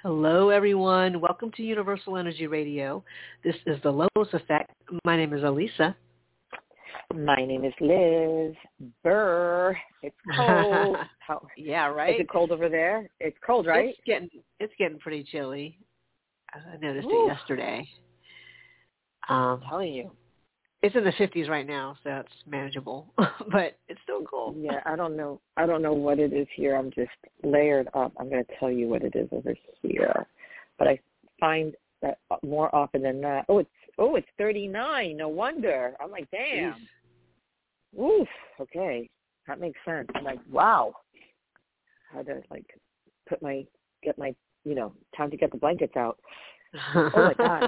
Hello, everyone. Welcome to Universal Energy Radio. This is the Lois Effect. My name is Elisa. My name is Liz. Burr. It's cold. Yeah, right. Is it cold over there? It's cold, right? It's getting pretty chilly. I noticed Ooh. it yesterday. I'm telling you. It's in the 50s right now, so it's manageable, but it's still cold. Yeah, I don't know what it is here. I'm just layered up. I'm going to tell you what it is over here. But I find that more often than not, it's 39. No wonder. I'm like, damn. Jeez. Oof. Okay. That makes sense. I'm like, wow. I had to get my, time to get the blankets out. Oh my God.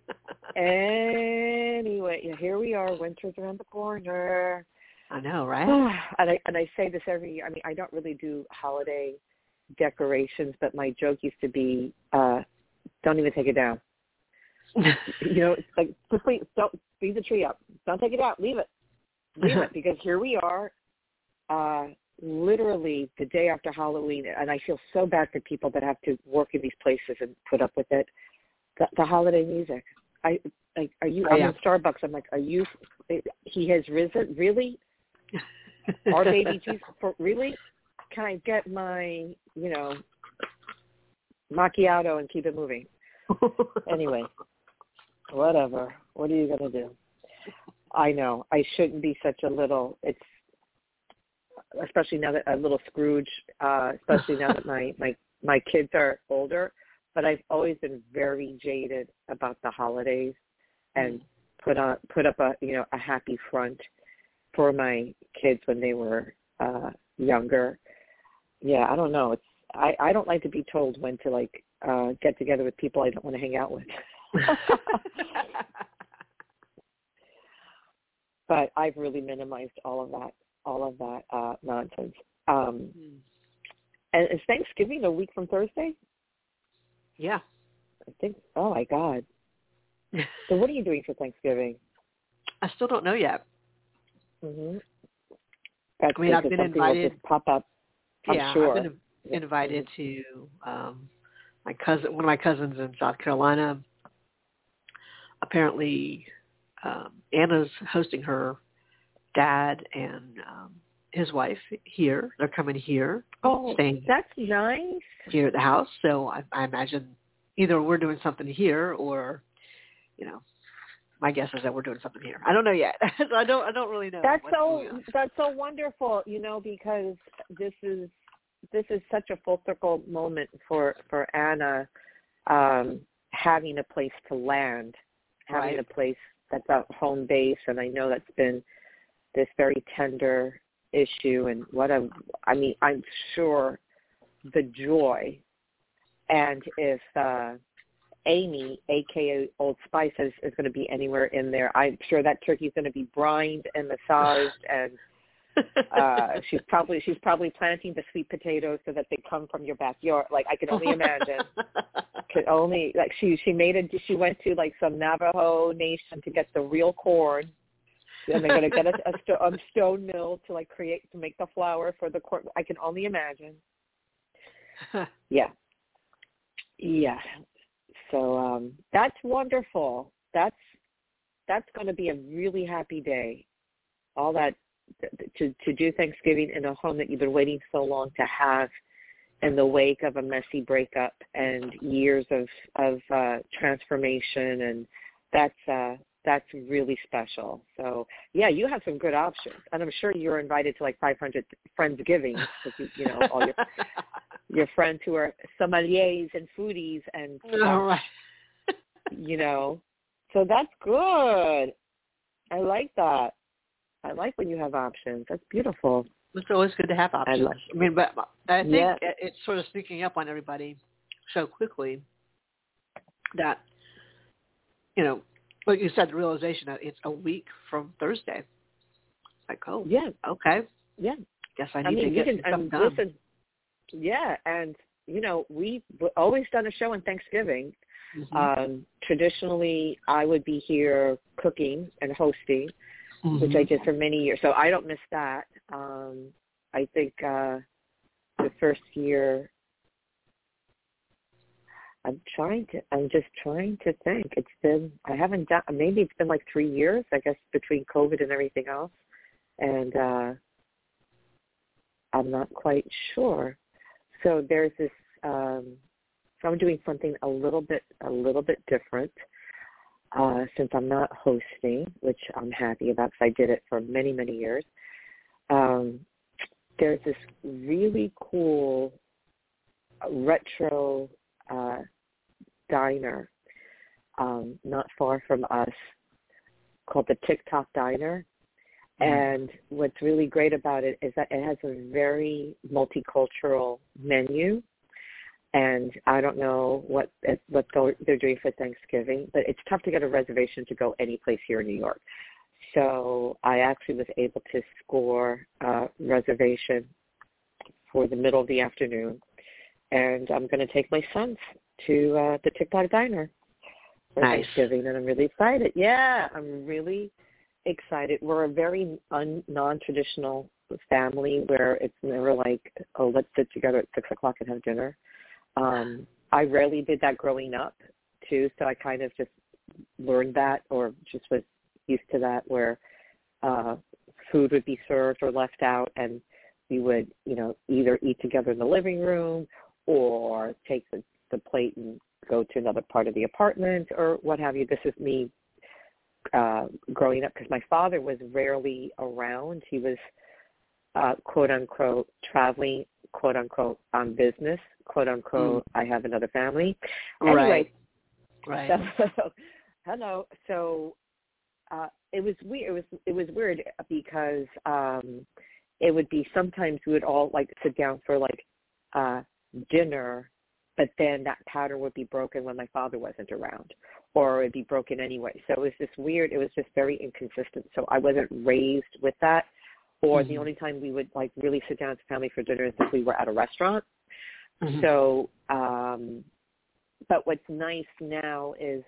Anyway, here we are. Winter's around the corner. I know, right? And I say this every year. I mean, I don't really do holiday decorations, but my joke used to be, don't even take it down. It's like, please don't leave the tree up. Don't take it out. Leave it. Leave it, because here we are, literally the day after Halloween, and I feel so bad for people that have to work in these places and put up with it. The holiday music. Are you? I'm in Starbucks. I'm like, are you? He has risen. Really? Our baby Jesus. Really? Can I get my, macchiato and keep it moving? Anyway, whatever. What are you gonna do? I know I shouldn't be such a little. It's especially now that a little Scrooge. Especially now that my kids are older. But I've always been very jaded about the holidays, and put up a happy front for my kids when they were younger. Yeah, I don't know. I don't like to be told when to get together with people I don't want to hang out with. But I've really minimized all of that nonsense. And is Thanksgiving a week from Thursday? Yeah. I think, oh my God. So what are you doing for Thanksgiving? I still don't know yet. Mm-hmm. I've been invited. Will just pop up, I'm sure. I've been invited to one of my cousins in South Carolina. Apparently, Anna's hosting her dad and his wife here. They're coming here. Oh, staying that's nice. Here at the house. So I imagine either we're doing something here, or, my guess is that we're doing something here. I don't know yet. So I don't really know. That's so wonderful, because this is such a full circle moment for Anna, having a place to land, having a place that's a home base, and I know that's been this very tender issue, and I'm sure the joy, and if Amy, a.k.a. Old Spice, is going to be anywhere in there, I'm sure that turkey's going to be brined and massaged, and she's probably planting the sweet potatoes so that they come from your backyard. Like, I can only imagine. She went to some Navajo nation to get the real corn. And they're going to get a stone mill to make the flour for the corn. I can only imagine. Yeah. So that's wonderful. That's going to be a really happy day. All that to do Thanksgiving in a home that you've been waiting so long to have, in the wake of a messy breakup and years of transformation, and that's really special. So, yeah, you have some good options. And I'm sure you're invited to 500 Friendsgivings, because all your friends who are sommeliers and foodies and stuff, right. So that's good. I like that. I like when you have options. That's beautiful. It's always good to have options. But I think it's sort of sneaking up on everybody so quickly that, like you said, the realization that it's a week from Thursday. Oh, yeah, okay. Yeah. Guess I need to get some done. Listen, yeah, and, we've always done a show on Thanksgiving. Mm-hmm. Traditionally, I would be here cooking and hosting, which I did for many years. So I don't miss that. I think the first year I'm just trying to think. Maybe it's been like 3 years, I guess, between COVID and everything else. And I'm not quite sure. So there's this, so I'm doing something a little bit different since I'm not hosting, which I'm happy about because I did it for many, many years. There's this really cool retro diner not far from us called the TikTok Diner. And what's really great about it is that it has a very multicultural menu. And I don't know what they're doing for Thanksgiving, but it's tough to get a reservation to go any place here in New York. So I actually was able to score a reservation for the middle of the afternoon. And I'm going to take my sons to the TikTok Diner for Thanksgiving, and I'm really excited. Yeah, I'm really excited. We're a very non-traditional family where it's never like, oh, let's sit together at 6 o'clock and have dinner. I rarely did that growing up, too, so I kind of just learned that or just was used to that where food would be served or left out, and we would, either eat together in the living room or take the plate and go to another part of the apartment or what have you. This is me growing up because my father was rarely around. He was, quote unquote, traveling, quote unquote, on business, quote unquote, I have another family. Anyway, right. So, hello. So it was weird. It was weird because it would be sometimes we would all like sit down for like dinner, but then that pattern would be broken when my father wasn't around, or it would be broken anyway. So it was just weird. It was just very inconsistent. So I wasn't raised with that. Or the only time we would like really sit down as a family for dinner is if we were at a restaurant. So, but what's nice now is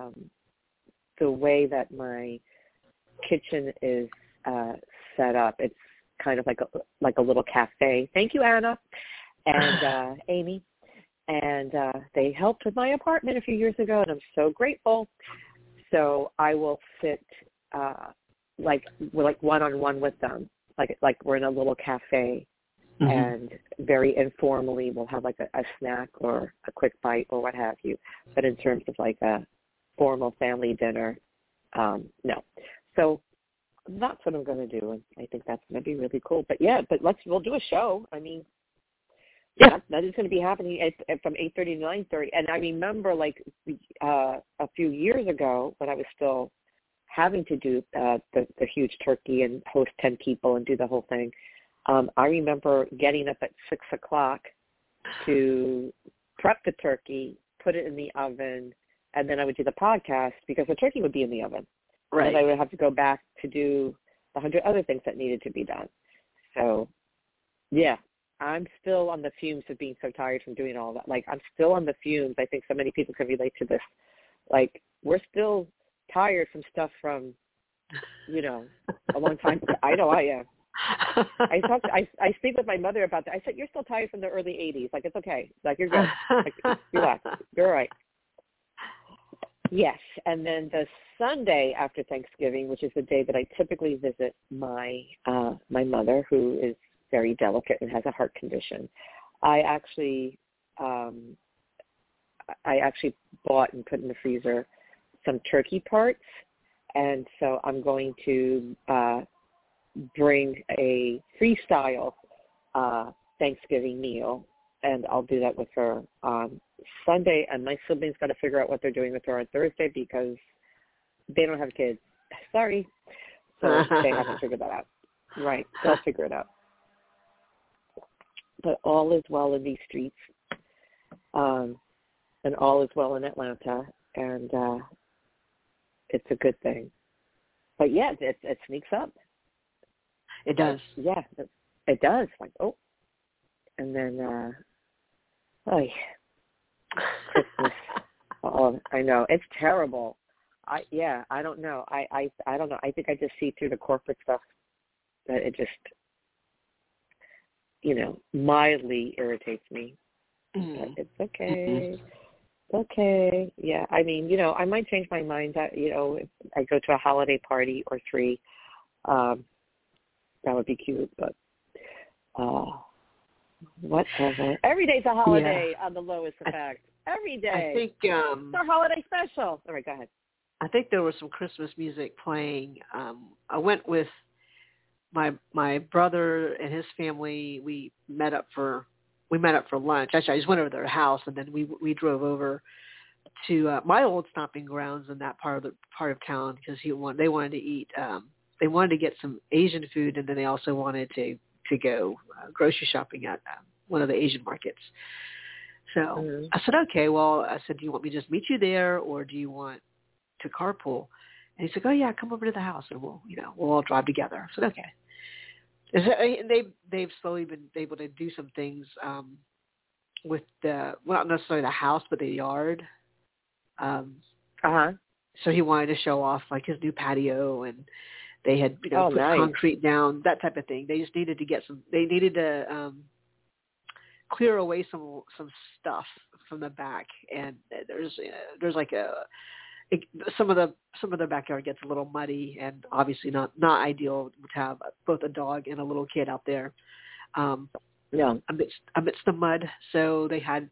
the way that my kitchen is set up. It's kind of like a little cafe. Thank you, Anna and Amy. And they helped with my apartment a few years ago, and I'm so grateful. So I will sit like one-on-one with them, like we're in a little cafe, and very informally we'll have like a snack or a quick bite or what have you. But in terms of like a formal family dinner, no. So that's what I'm going to do, and I think that's going to be really cool. But yeah, we'll do a show. I mean, yeah, that is going to be happening from 8:30 to 9:30. And I remember like a few years ago when I was still having to do the huge turkey and host 10 people and do the whole thing. I remember getting up at 6 o'clock to prep the turkey, put it in the oven, and then I would do the podcast because the turkey would be in the oven. Right. And I would have to go back to do the 100 other things that needed to be done. So, yeah, I'm still on the fumes of being so tired from doing all that. Like, I'm still on the fumes. I think so many people can relate to this. Like, we're still tired from stuff from, a long time. I know I am. I speak with my mother about that. I said, you're still tired from the early 80s. Like, it's okay. Like, you're good. Like, relax. You're all right. Yes. And then the Sunday after Thanksgiving, which is the day that I typically visit my mother, who is very delicate and has a heart condition, I actually bought and put in the freezer some turkey parts. And so I'm going to bring a freestyle Thanksgiving meal, and I'll do that with her on Sunday. And my siblings got to figure out what they're doing with her on Thursday because they don't have kids. Sorry. So they haven't figured that out. Right. They'll figure it out. But all is well in these streets, and all is well in Atlanta, and it's a good thing. But, yeah, it sneaks up. It does. Yeah, it does. Like, oh. And then, Christmas. Oh, I know. It's terrible. I don't know. I don't know. I think I just see through the corporate stuff that it just, mildly irritates me. But it's okay. okay. Yeah, I mean, I might change my mind that, if I go to a holiday party or 3, that would be cute, but whatever. Every day's a holiday on the lowest effect. Every day. I think it's our holiday special. All right, go ahead. I think there was some Christmas music playing. I went with my brother and his family. We met up for lunch. Actually, I just went over to their house, and then we drove over to my old stomping grounds in that part of town because they wanted to eat. They wanted to get some Asian food, and then they also wanted to go grocery shopping at one of the Asian markets. So I said, okay. Well, I said, do you want me to just meet you there, or do you want to carpool? And he said, oh yeah, come over to the house, and we'll all drive together. I said, okay. And they've slowly been able to do some things with not necessarily the house, but the yard. So he wanted to show off like his new patio, and they had put nice. concrete down, that type of thing. They just needed to they needed to clear away some stuff from the back, and there's like some of their backyard gets a little muddy, and obviously not ideal to have both a dog and a little kid out there amidst the mud. So they had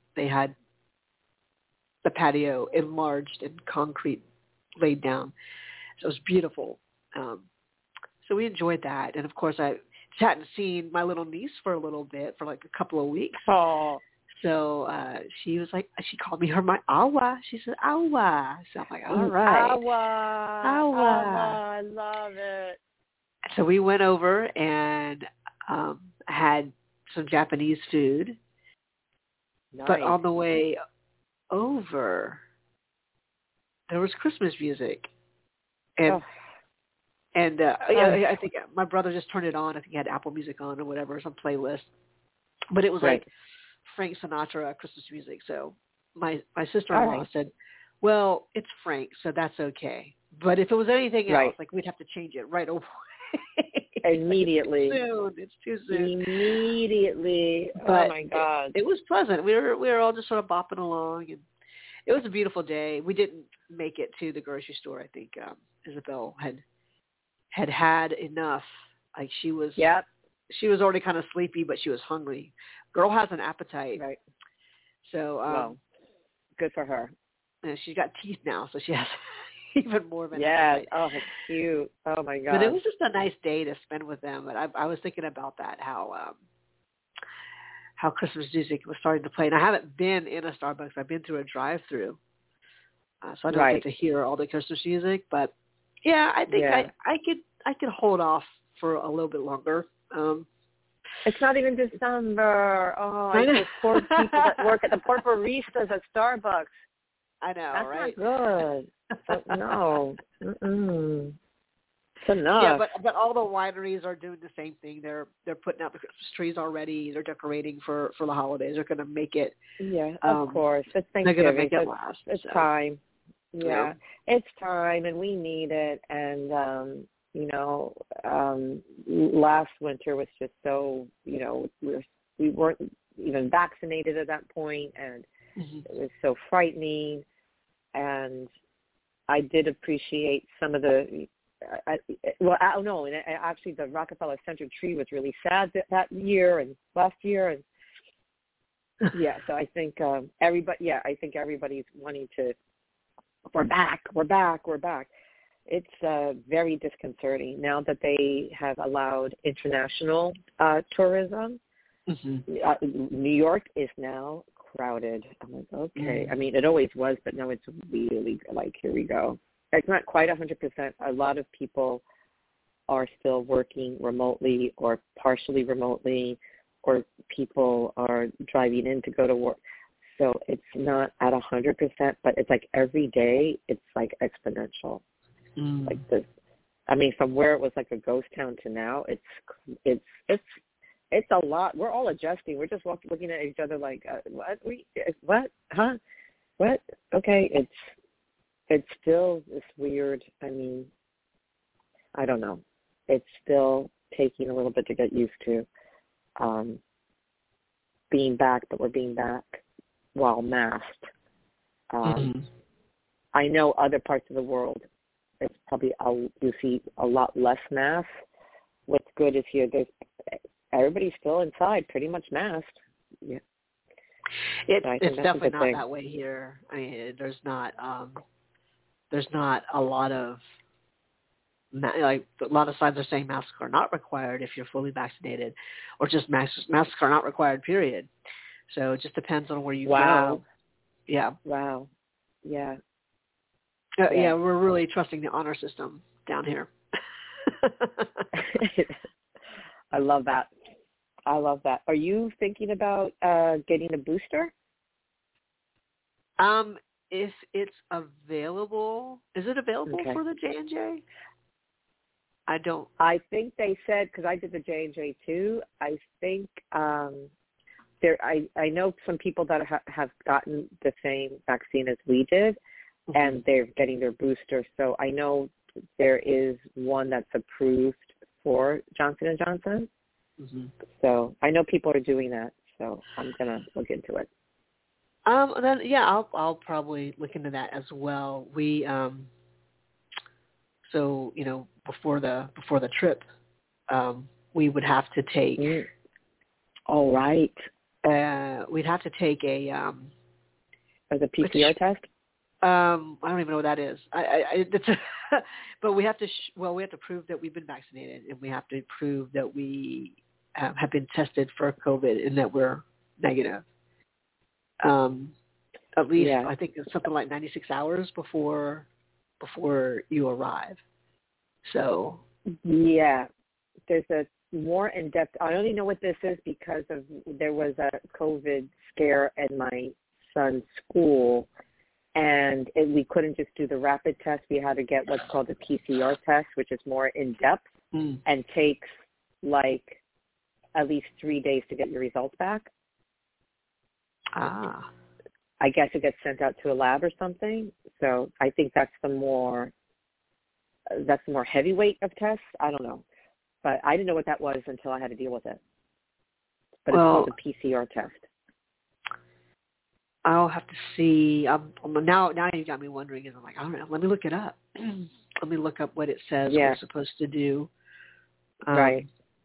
the patio enlarged and concrete laid down. So it was beautiful. So we enjoyed that, and of course I hadn't seen my little niece for a little bit, for like a couple of weeks. Oh. So she was like, she called me my awa. She said, awa. So I'm like, all right. Awa. I love it. So we went over and had some Japanese food. Nice. But on the way over, there was Christmas music. And I think my brother just turned it on. I think he had Apple Music on or whatever, some playlist. But it was like Frank Sinatra Christmas music. So my sister-in-law said, well, it's Frank, so that's okay. But if it was anything else, like we'd have to change it right away. Immediately. It's too soon. Immediately. But oh my God. It was pleasant. We were all just sort of bopping along, and it was a beautiful day. We didn't make it to the grocery store. I think Isabel had enough. Like she was already kind of sleepy, but she was hungry. Girl has an appetite. Right. So good for her. And she's got teeth now, so she has even more of an appetite. Oh, that's cute. Oh my God. But it was just a nice day to spend with them. But I was thinking about that, how Christmas music was starting to play. And I haven't been in a Starbucks. I've been through a drive-through. So I don't get to hear all the Christmas music, but yeah, I think I could hold off for a little bit longer. It's not even December. Oh, those poor people that work at the poor baristas at Starbucks. I know, that's right? Not good. But no. It's enough. Yeah, but all the wineries are doing the same thing. They're putting out the Christmas trees already. They're decorating for the holidays. They're going to make it. Yeah, of course. It's Thanksgiving. They're going to make it last. It's time. Yeah, it's time, and we need it. And last winter was just so, we weren't even vaccinated at that point, and it was so frightening. And I did appreciate some of the, actually the Rockefeller Center tree was really sad that year and last year, and so I think everybody's wanting to. We're back. It's very disconcerting now that they have allowed international tourism. New York is now crowded. I'm like, okay. I mean, it always was, but now it's really like, here we go. It's not quite 100%. A lot of people are still working remotely or partially remotely, or people are driving in to go to work. So it's not at 100%, but it's like every day it's like exponential. Like this. I mean, from where it was like a ghost town to now, it's a lot. We're all adjusting. We're just looking at each other like, what? Huh? What? Okay. It's still this weird. I mean, I don't know. It's still taking a little bit to get used to being back, but we're being back while masked. Mm-hmm. I know other parts of the world, it's probably you see a lot less masks. What's good is here, everybody's still inside, pretty much masked. Yeah. It's definitely not that way here. I mean, there's not a lot of like a lot of signs are saying masks are not required if you're fully vaccinated, or just masks are not required. Period. So it just depends on where you go. Yeah. Wow. Yeah. Yeah, we're really trusting the honor system down here. I love that. Are you thinking about getting a booster? If it's available, is it available for the J&J? I think they said, because I did the J&J too. I think I know some people that have gotten the same vaccine as we did, and they're getting their booster. So I know there is one that's approved for Johnson & Johnson. Mm-hmm. So I know people are doing that. So I'm gonna look into it. Then yeah, I'll probably look into that as well. We so before the trip, we would have to take. All right. We'd have to take a PCR test. I don't even know what that is. But we have to. We have to prove that we've been vaccinated, and we have to prove that we have been tested for COVID and that we're negative. At least I think it's something like 96 hours before you arrive. So yeah, there's a more in-depth. I only know what this is because there was a COVID scare in my son's school. And we couldn't just do the rapid test. We had to get what's called the PCR test, which is more in-depth and takes like at least 3 days to get your results back. I guess it gets sent out to a lab or something. So I think that's the more heavyweight of tests. I don't know. But I didn't know what that was until I had to deal with it. But it's called a PCR test. I'll have to see. Now you got me wondering, and I'm like, I don't know. Let me look it up. Let me look up what it says we're supposed to do. Right.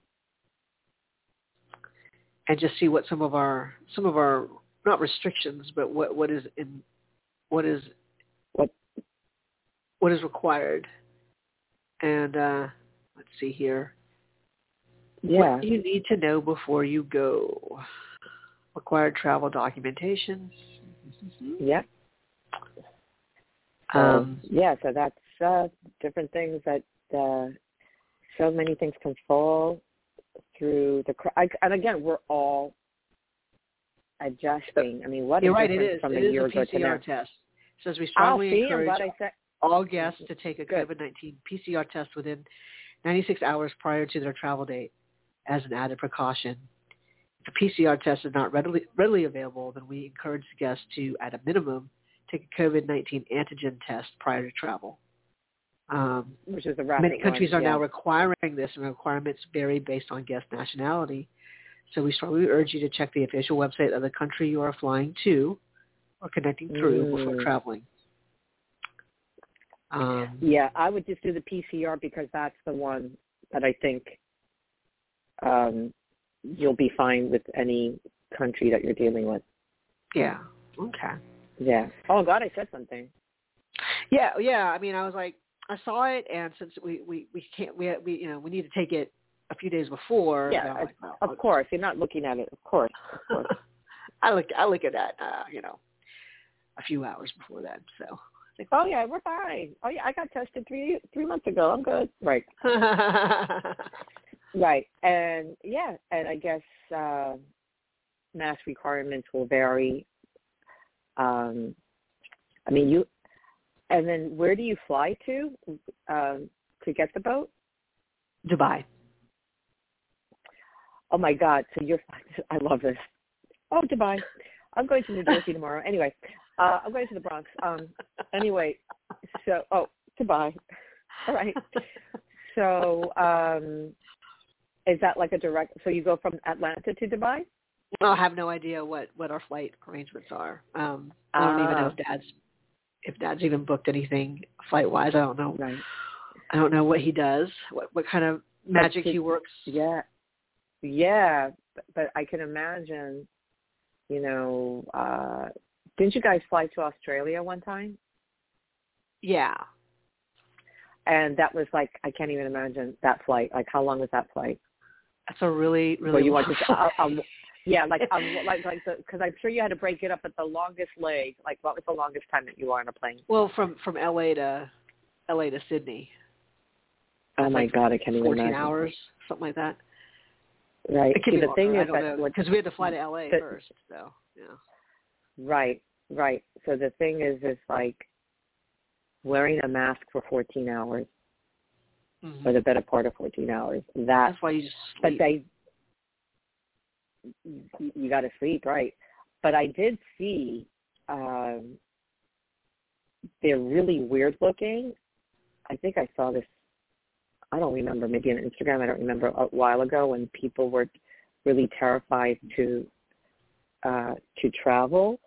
And just see what some of our not restrictions, but what is required. And let's see here. Yeah. What do you need to know before you go? Required travel documentation. Yep. So that's different things that so many things can fall through and again, we're all adjusting. I mean, what is different from a year ago to now? It is a PCR test. It says we strongly encourage all guests to take a Good. COVID-19 PCR test within 96 hours prior to their travel date as an added precaution. If a PCR test is not readily available, then we encourage guests to, at a minimum, take a COVID-19 antigen test prior to travel. Which is a rapid Many countries one, are now requiring this, and requirements vary based on guest nationality. So we strongly urge you to check the official website of the country you are flying to or connecting through before traveling. I would just do the PCR because that's the one that I think you'll be fine with any country that you're dealing with. Yeah. Okay. Yeah. Oh God, I said something. Yeah. I mean, I was like, I saw it, and since we can't, we need to take it a few days before. Yeah. Like, well, of course, you're not looking at it. Of course. I look at that, a few hours before that. So. Oh yeah, we're fine. Oh yeah, I got tested three months ago. I'm good. Right. Right. And I guess mask requirements will vary. And then where do you fly to get the boat? Dubai. Oh my God! So I love this. Oh, Dubai. I'm going to New Jersey tomorrow. Anyway, I'm going to the Bronx. Anyway, so Dubai. All right. So is that like a direct? So you go from Atlanta to Dubai? I have no idea what our flight arrangements are. I don't even know if Dad's even booked anything flight wise. I don't know. Right. I don't know what he does. What kind of magic he works. Yeah. But I can imagine. Didn't you guys fly to Australia one time? Yeah. And that was like, I can't even imagine that flight. Like, how long was that flight? That's a really, really long flight. Because I'm sure you had to break it up at the longest leg. Like, what was the longest time that you were on a plane? Well, from LA to Sydney. Oh my God, I can't even imagine. 14 hours, something like that. Right. See, the thing is that because we had to fly to LA first, so yeah. Right. So the thing is like wearing a mask for 14 hours, for the better part of 14 hours. That's why you just sleep. But you got to sleep, right? But I did see they're really weird looking. I think I saw this. I don't remember, maybe on Instagram, I don't remember, a while ago when people were really terrified to travel.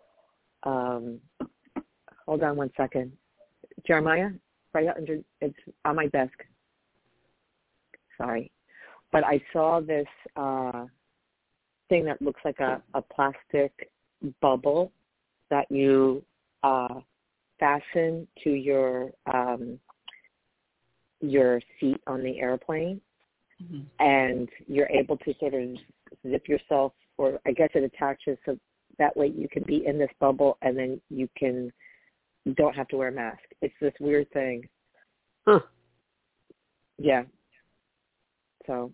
Hold on one second. Jeremiah, right under, it's on my desk. Sorry. But I saw this thing that looks like a plastic bubble that you fasten to your seat on the airplane, and you're able to sort of zip yourself, or I guess it attaches so that way you can be in this bubble and then you don't have to wear a mask. It's this weird thing. Huh. Yeah. So.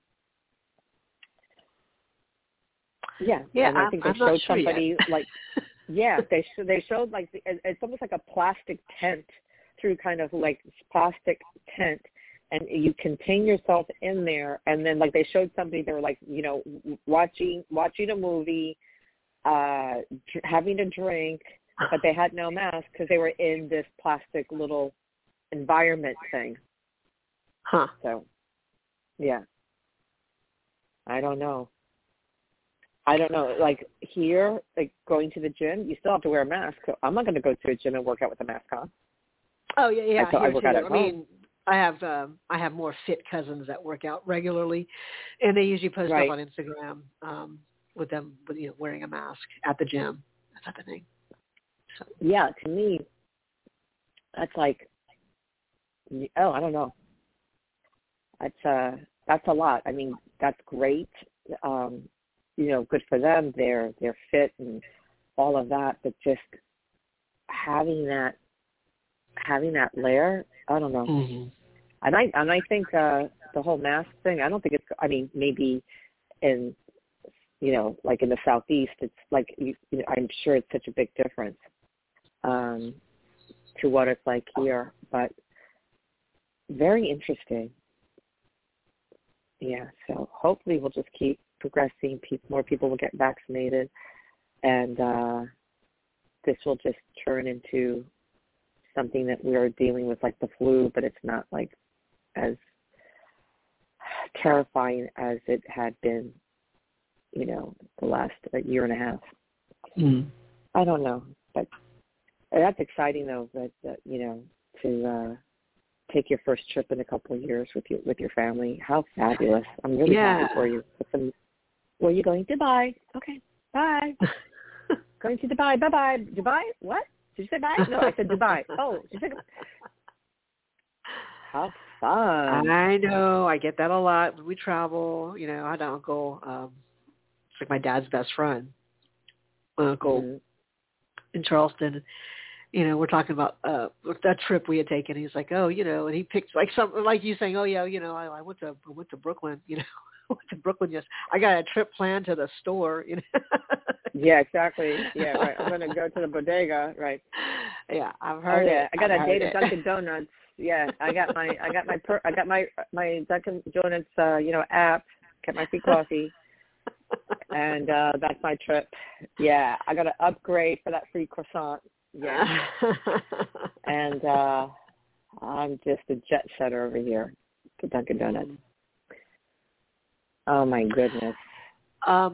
Yeah. And I think they showed somebody like, they showed like, it's almost like a plastic tent through kind of like plastic tent, and you contain yourself in there. And then like they showed somebody, they were like, watching a movie, having a drink, but they had no mask because they were in this plastic little environment thing. Huh. So, yeah. I don't know. Like here, like going to the gym, you still have to wear a mask. So I'm not going to go to a gym and work out with a mask on. Oh yeah. I work out at home. mean, I have more fit cousins that work out regularly, and they usually post up on Instagram with them wearing a mask at the gym, that type of thing. So. Yeah, to me, that's like, I don't know. That's a lot. I mean, that's great. Good for them. They're fit and all of that, but just having that layer, I don't know. Mm-hmm. And I think the whole mask thing, I don't think it's, I mean, maybe in, like in the Southeast, it's like, I'm sure it's such a big difference to what it's like here, but very interesting. Yeah, so hopefully we'll just keep progressing. More people will get vaccinated, and this will just turn into something that we are dealing with like the flu, but it's not like as terrifying as it had been, the last year and a half. Mm. I don't know, but that's exciting though, that to take your first trip in a couple of years with your family. How fabulous. I'm really happy for you. Where are you going? Dubai. Okay. Bye. Going to Dubai. Bye-bye. Dubai? What? Did you say bye? No, I said Dubai. Oh, did you say how fun. I know. I get that a lot when we travel. I had an uncle. It's like my dad's best friend. My uncle in Charleston. We're talking about that trip we had taken. He's like, oh, and he picked like something like you saying, oh yeah, I went to Brooklyn. I went to Brooklyn. Yes, I got a trip planned to the store. Yeah, exactly. Yeah, right. I'm gonna go to the bodega. Right. Yeah, I've heard it. I got a date at Dunkin' Donuts. Yeah, I got my Dunkin' Donuts app. Get my free coffee, and that's my trip. Yeah, I got to upgrade for that free croissant. Yeah, and I'm just a jet setter over here to Dunkin' Donuts. Oh my goodness.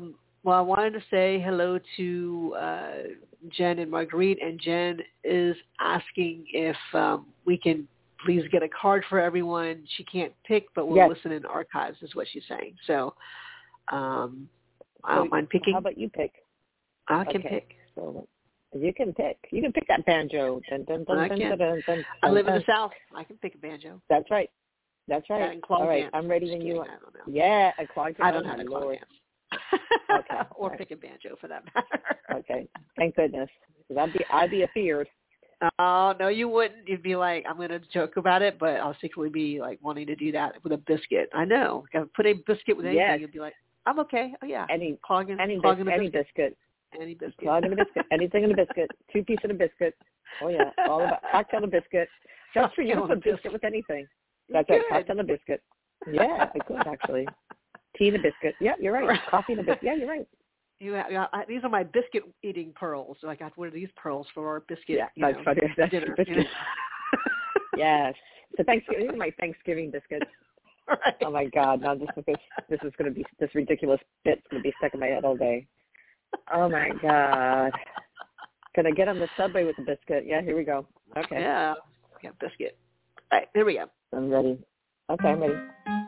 Well, I wanted to say hello to Jen and Marguerite, and Jen is asking if we can please get a card for everyone. She can't pick, but we'll Yes. listen in archives is what she's saying. So I So don't mind picking. how about you pick? I can Okay. pick. So you can pick. You can pick that banjo. Dun, dun, dun, I dun, can. dun, dun, dun, I live in dun. the South. I can pick a banjo. That's right. That's That right. and claw All right, dance. I'm ready Just when you kidding. are. I don't know. Yeah, a claw dance. I don't know how Oh, to claw Lord. dance. Okay. Or Right. pick a banjo for that matter. Okay. Thank goodness. 'Cause I'd be afeared. Oh, no, you wouldn't. You'd be like, I'm going to joke about it, but I'll secretly be like wanting to do that with a biscuit. I know. If I put a biscuit with anything, Yes. you'd be like, I'm okay. Oh, yeah. Any Clogging any a biscuit. biscuit. Any biscuit. Clogging a biscuit. Anything in a biscuit. 2 pieces of biscuit. Oh yeah. All about cocktail and biscuit. Just for you to Cocktail put and biscuit with anything. You That's could. it. Cocktail and a biscuit. Yeah, I could actually. Tea and a biscuit. Yeah, you're right. Coffee and a biscuit. Yeah, you're right. These are my biscuit eating pearls. So I got one of these pearls for our biscuit. Yeah, that's funny. That's dinner. biscuit. Yes. So Thanksgiving. These are my Thanksgiving biscuits. Right. Oh my God! Now this is going to be this ridiculous bit's going to be stuck in my head all day. Oh my God! Can I get on the subway with the biscuit? Yeah, here we go. Okay. Yeah, biscuit. All right, here we go. I'm ready. Okay, I'm ready.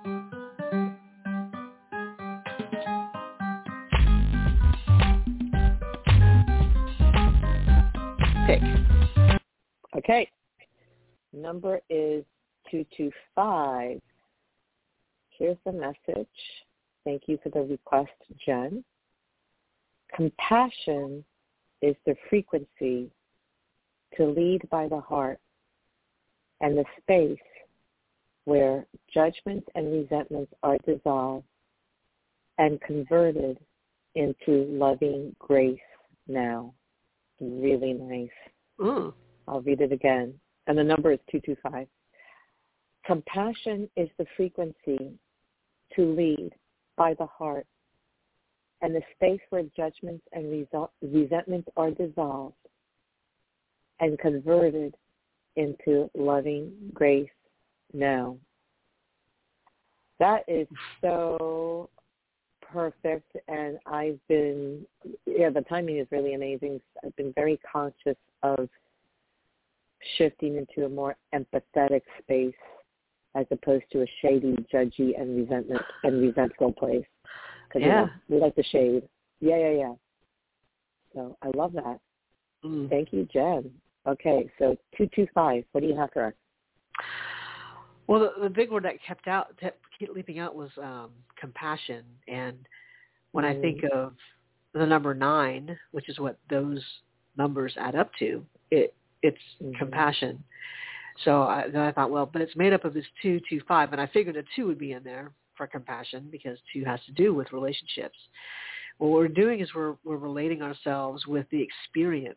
Pick. Okay. Number is 225. Here's the message. Thank you for the request, Jen. Compassion is the frequency to lead by the heart and the space where judgments and resentments are dissolved and converted into loving grace now. Really nice. I'll read it again. And the number is 225. Compassion is the frequency to lead by the heart and the space where judgments and resentments are dissolved and converted into loving grace now. That is so perfect, and the timing is really amazing. I've been very conscious of shifting into a more empathetic space as opposed to a shady, judgy, and resentful place. Because we like the shade. Yeah. So I love that. Thank you, Jen. Okay, so 225. What do you have for us? Well, the big word that kept leaping out was compassion. And when I think of the number 9, which is what those numbers add up to, it's compassion. So then I thought, well, but it's made up of this 225, and I figured a 2 would be in there for compassion because 2 has to do with relationships. What we're doing is we're relating ourselves with the experience,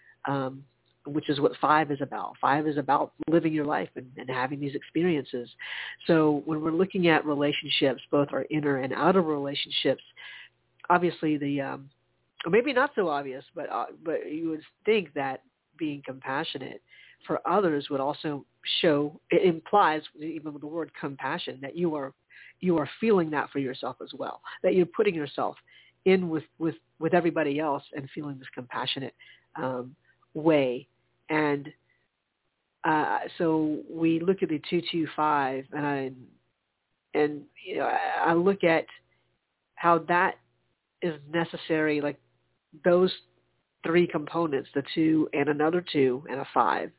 which is what 5 is about. 5 is about living your life and having these experiences. So when we're looking at relationships, both our inner and outer relationships, obviously or maybe not so obvious, but you would think that being compassionate for others would also show, it implies, even with the word compassion, that you are feeling that for yourself as well, that you're putting yourself in with everybody else and feeling this compassionate way. And so we look at the 225, and I look at how that is necessary, like those 3 components, the 2 and another 2 and a 5,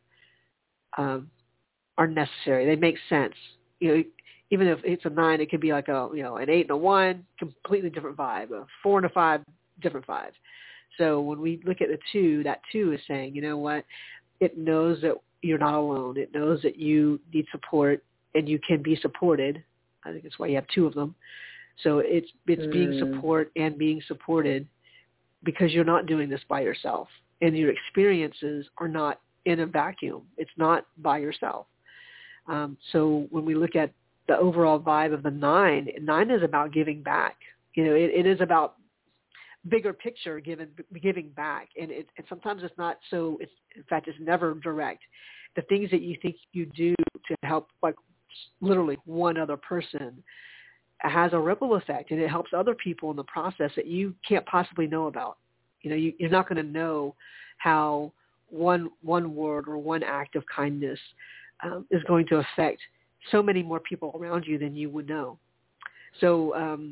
are necessary. They make sense. Even if it's a 9, it could be like an 8 and a 1, completely different vibe. A 4 and a 5, different vibe. So when we look at the 2, that 2 is saying, you know what? It knows that you're not alone. It knows that you need support and you can be supported. I think that's why you have 2 of them. So it's being support and being supported because you're not doing this by yourself. And your experiences are not in a vacuum. It's not by yourself. So when we look at the overall vibe of the 9 is about giving back. It is about bigger picture giving back. And sometimes it's not so, in fact, it's never direct. The things that you think you do to help, like literally one other person, has a ripple effect, and it helps other people in the process that you can't possibly know about. You're not going to know how one word or one act of kindness is going to affect so many more people around you than you would know. So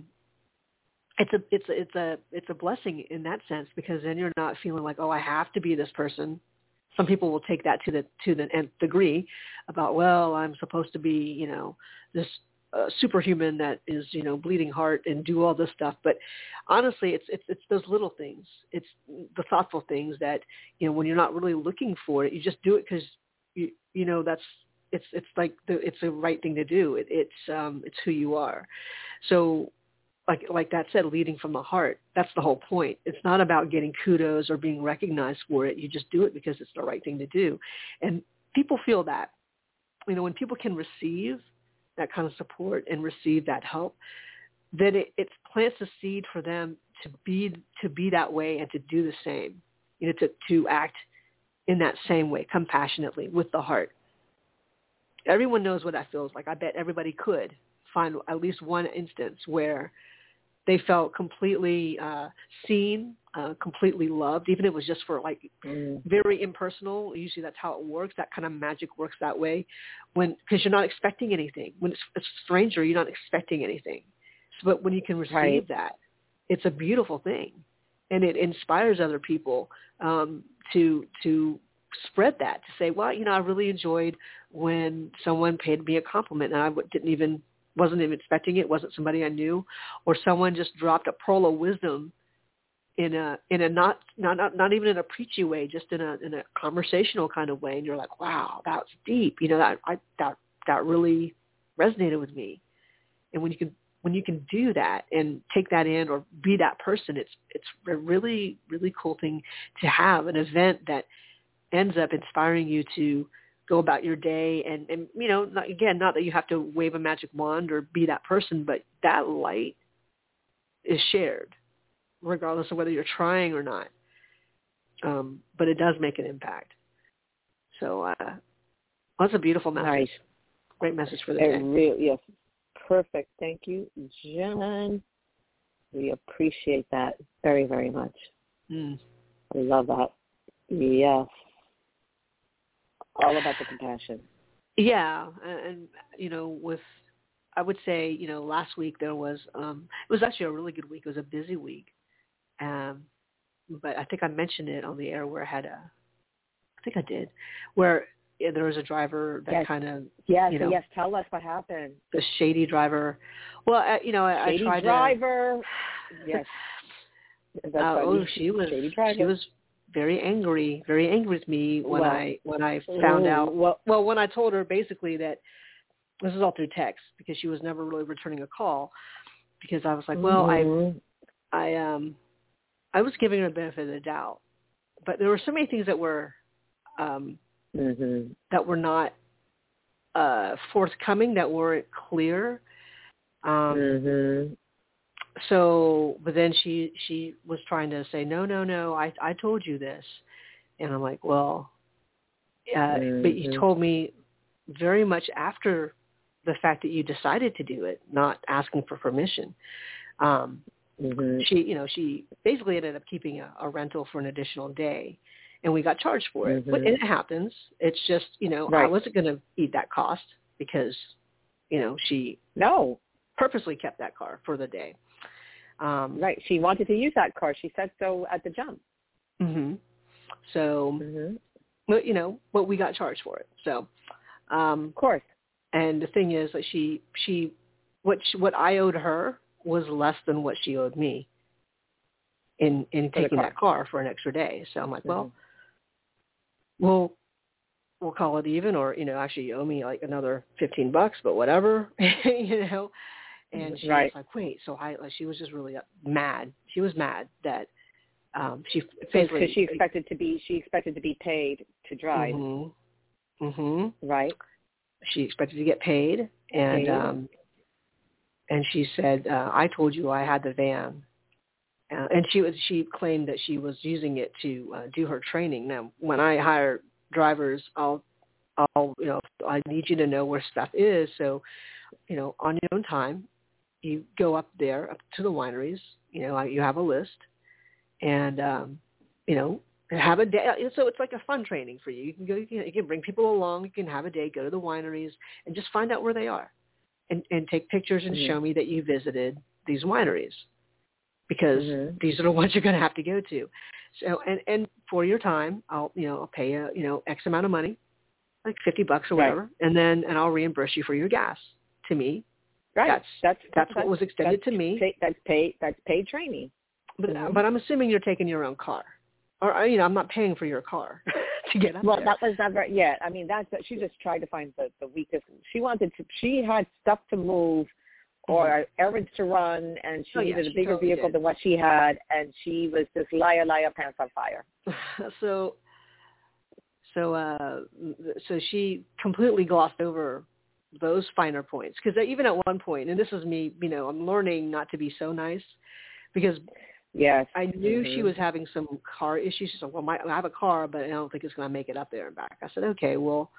it's a blessing in that sense, because then you're not feeling like, oh, I have to be this person. Some people will take that to the nth degree about, well, I'm supposed to be, this superhuman that is, bleeding heart and do all this stuff. But honestly, it's those little things. It's the thoughtful things that, when you're not really looking for it, you just do it because that's it's like it's the right thing to do. It's who you are. So like that said, leading from the heart, that's the whole point. It's not about getting kudos or being recognized for it. You just do it because it's the right thing to do. And people feel that, when people can receive that kind of support and receive that help, then it plants a seed for them to be that way and to do the same, to act in that same way, compassionately, with the heart. Everyone knows what that feels like. I bet everybody could find at least one instance where they felt completely seen, completely loved, even if it was just for very impersonal. Usually that's how it works. That kind of magic works that way, because you're not expecting anything. When it's a stranger, you're not expecting anything. But when you can receive that, it's a beautiful thing, and it inspires other people to spread that, to say, well, I really enjoyed when someone paid me a compliment, and I wasn't even expecting it. Wasn't somebody I knew, or someone just dropped a pearl of wisdom in a not even in a preachy way, just in a conversational kind of way, and you're like, wow, that's deep. That really resonated with me. And when you can do that and take that in or be that person, it's a really, really cool thing to have, an event that ends up inspiring you to go about your day, and not that you have to wave a magic wand or be that person, but that light is shared regardless of whether you're trying or not. But it does make an impact. So that's a beautiful message. Nice. Great message for the day. Yes, perfect. Thank you, Jen. We appreciate that very, very much. I love that. Yes. All about the compassion. Yeah, and I would say, last week there was, it was actually a really good week. It was a busy week, but I think I mentioned it on the air where I think I did, where there was a driver that kind of, yes, tell us what happened. The shady driver. Well, I tried driver. Yes. She was very angry with me when I found out. Well, when I told her basically that this is all through text, because she was never really returning a call, because I was like, well, I was giving her the benefit of the doubt, but there were so many things that were not forthcoming, that weren't clear. So, but then she was trying to say, no, I told you this. And I'm like, well, but you told me very much after the fact that you decided to do it, not asking for permission. She basically ended up keeping a rental for an additional day, and we got charged for it. But it happens. It's just, I wasn't going to eat that cost, because, she purposely kept that car for the day. She wanted to use that car. She said so at the jump. So, but we got charged for it. So, of course. And the thing is that what I owed her was less than what she owed me in taking that car for an extra day. So I'm like, well, we'll call it even, or, actually you owe me like another $15, but whatever, And she was like, wait, so she was just really mad. She was mad that she basically, because she expected to be paid to drive. Right. She expected to get paid, and she said, I told you I had the van. And she claimed that she was using it to do her training. Now, when I hire drivers, I need you to know where stuff is. So, on your own time, you go up there, up to the wineries. You know, you have a list, and you know, have a day. So it's like a fun training for you. You can go. You can bring people along. You can have a day, go to the wineries, and just find out where they are, and take pictures and show me that you visited these wineries, because these are the ones you're going to have to go to. So and for your time, I'll pay X amount of money, like $50 or whatever, and I'll reimburse you for your gas. To me, that's what was extended to me. That's paid training. But I'm assuming you're taking your own car, or I'm not paying for your car to get up there. Well, that was never yet. I mean, she just tried to find the weakest. She had stuff to move or errands to run, and she needed a bigger vehicle than what she had, and she was just liar, pants on fire. So she completely glossed over those finer points, because even at one point, and this is me, I'm learning not to be so nice, because I knew she was having some car issues. She said, well, I have a car, but I don't think it's going to make it up there and back. I said, okay, well,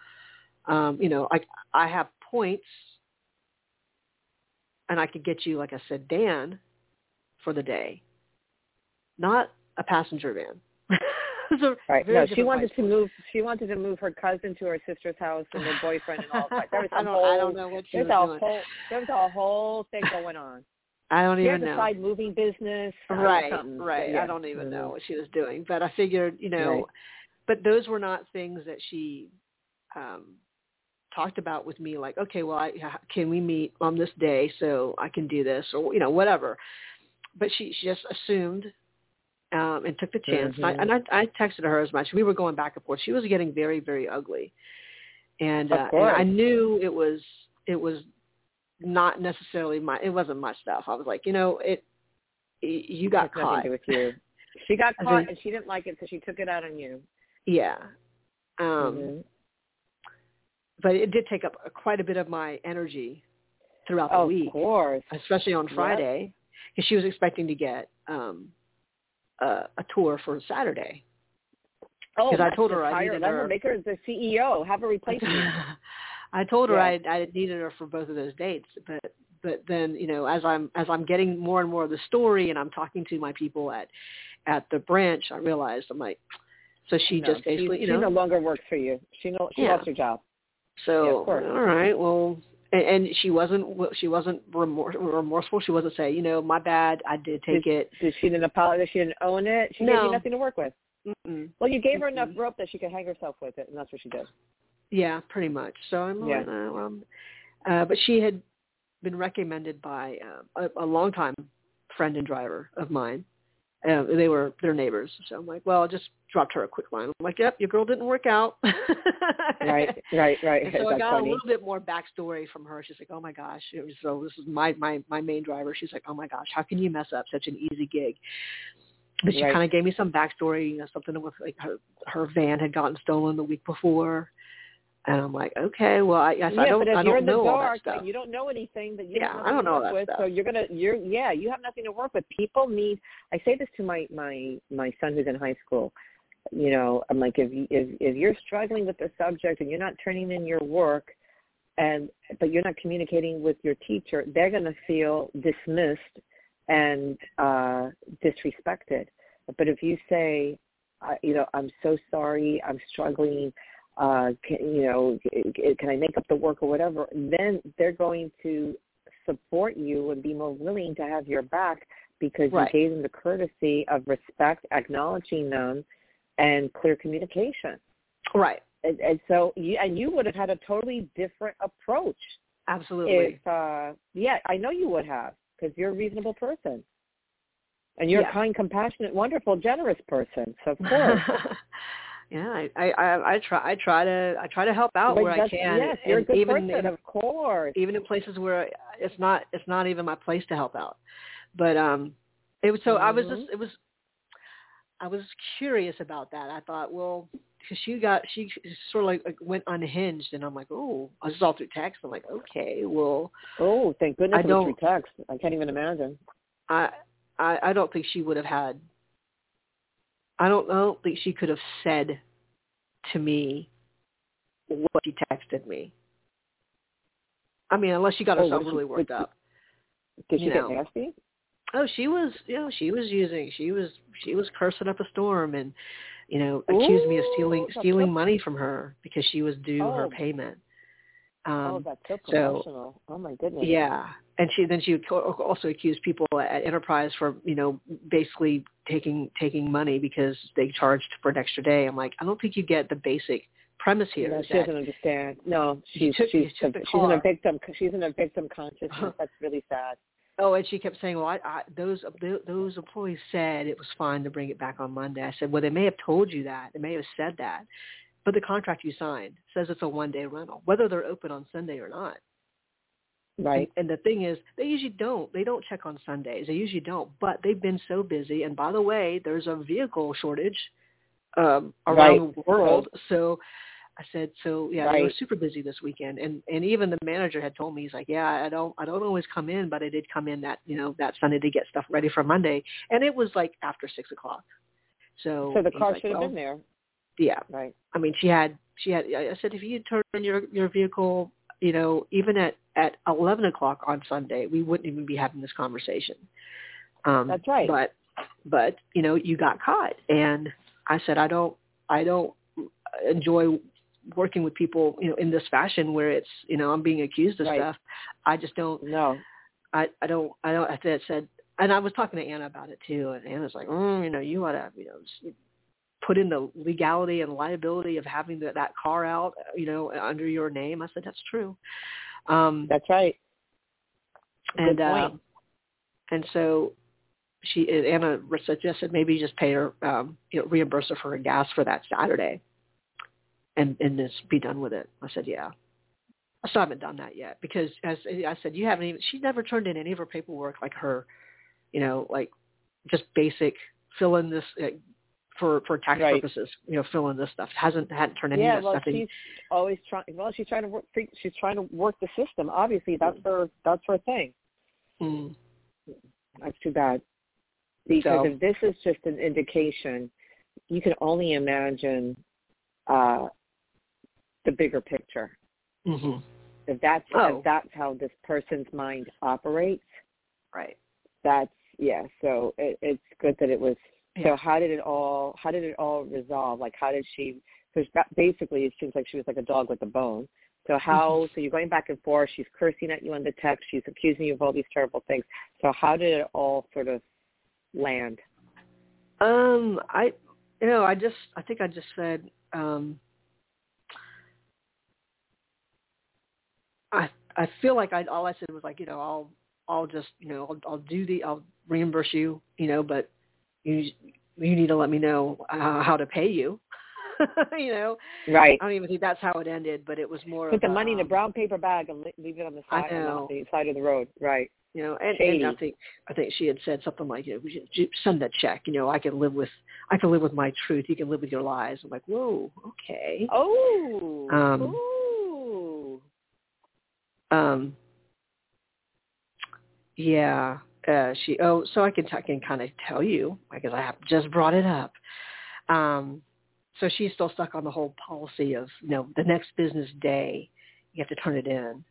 I have points, and I could get you like a sedan for the day, not a passenger van. Right. No, she wanted to move. She wanted to move her cousin to her sister's house and her boyfriend and all that. There was I don't know what she was doing. There was a whole thing going on. I don't even know. She had a side moving business. Right. Yeah. I don't even know what she was doing, but I figured, but those were not things that she talked about with me. Like, okay, well, can we meet on this day so I can do this, or whatever. But she just assumed. And took the chance. And I texted her as much. We were going back and forth. She was getting very, very ugly, and I knew it was not necessarily it wasn't my stuff. I was like, you got caught. Nothing to do with you. She got caught, and she didn't like it, so she took it out on you. Yeah. But it did take up quite a bit of my energy throughout the week, of course, especially on Friday, because she was expecting to get a tour for Saturday. Because I told her I needed her. Make her the CEO. Have her replace me. I told her I needed her for both of those dates. But then as I'm getting more and more of the story, and I'm talking to my people at the branch, I realized I'm like, so she just basically she no longer works for you. She lost her job. So all right, well. And she wasn't remorseful. She wasn't saying, my bad, I did take it. Did she didn't apologize? She didn't own it? She gave you nothing to work with? Mm-mm. Well, you gave her enough rope that she could hang herself with it, and that's what she did. Yeah, pretty much. So I'm like, but she had been recommended by a longtime friend and driver of mine. They're neighbors. So I'm like, well, I just dropped her a quick line. I'm like, yep, your girl didn't work out. Right. And so I got funny. a little bit more backstory from her. She's like, oh my gosh. So this is my main driver. She's like, oh my gosh, how can you mess up such an easy gig? But she kind of gave me some backstory, something with like her van had gotten stolen the week before. And I'm like, okay, well, I don't know all that stuff. You don't know anything that you I don't know all that stuff. So you have nothing to work with. People need. I say this to my son who's in high school. I'm like, if you're struggling with the subject and you're not turning in your work, but you're not communicating with your teacher, they're going to feel dismissed and disrespected. But if you say, I'm so sorry, I'm struggling. Can I make up the work or whatever? Then they're going to support you and be more willing to have your back because you gave them the courtesy of respect, acknowledging them, and clear communication. Right. And so you would have had a totally different approach. Absolutely. If I know you would have, because you're a reasonable person. And you're a kind, compassionate, wonderful, generous person. So of course. Yeah, I try to help out where I can. Yes, you're a good person, of course. Even in places where it's not even my place to help out. But it was so I was curious about that. I thought, well, because she sort of like went unhinged, and I'm like, oh, this is all through text. I'm like, okay, well. Oh, thank goodness it was through text. I can't even imagine. I don't think she would have had. I don't think she could have said to me what she texted me. I mean, unless she got herself really worked up. Did she get nasty? Oh, she was cursing up a storm and, accused me of stealing money from her because she was due her payment. That's so professional. Oh my goodness. Yeah. And she also accused people at Enterprise for, basically taking money because they charged for an extra day. I'm like, I don't think you get the basic premise here. No, she doesn't understand. No, she's in a victim consciousness. That's really sad. Oh, and she kept saying, well, those employees said it was fine to bring it back on Monday. I said, well, they may have told you that. They may have said that. But the contract you signed says it's a one-day rental, whether they're open on Sunday or not. Right. And the thing is, they usually don't. They don't check on Sundays. They usually don't. But they've been so busy. And by the way, there's a vehicle shortage around the world. So I said, they were super busy this weekend, and even the manager had told me, he's like, I don't always come in, but I did come in that that Sunday to get stuff ready for Monday, and it was like after 6 o'clock. So the car should have been there. Yeah, right. I mean, she had. I said, if you turn in your vehicle, even at 11 o'clock on Sunday, we wouldn't even be having this conversation. That's right. But you got caught, and I said, I don't enjoy working with people, in this fashion where it's, I'm being accused of stuff. I just don't. No. I don't. I said, and I was talking to Anna about it too, and Anna's like, you ought to, put in the legality and liability of having that car out, under your name. I said, that's true. That's right. Good point. And so Anna suggested maybe you just pay her, reimburse her for her gas for that Saturday. And just be done with it. I said, yeah. I still haven't done that yet because, as I said, she never turned in any of her paperwork like her, like just basic fill in this for tax purposes, fill in this stuff. Hadn't turned any of that stuff in. She's always trying. Well, she's trying to work the system. Obviously, that's her thing. Mm. That's too bad. Because if this is just an indication, you can only imagine the bigger picture. Mm-hmm. If that's how this person's mind operates, right? So it's good that it was. So how did it all resolve? Like, how did she? Because basically, it seems like she was like a dog with a bone. So how? So you're going back and forth. She's cursing at you on the text. She's accusing you of all these terrible things. So how did it all sort of land? I think I just said. I feel like all I said was like, I'll just, I'll reimburse you, but you need to let me know how to pay you. Right. I don't even think that's how it ended, but it was more. Put the money in a brown paper bag and leave it on the side, on the side of the road. Right. And I think she had said something like, we should send that check. I can live with my truth. You can live with your lies. I'm like, whoa, okay. Oh. Yeah. So I can kind of tell you because I have just brought it up. So she's still stuck on the whole policy of, the next business day you have to turn it in.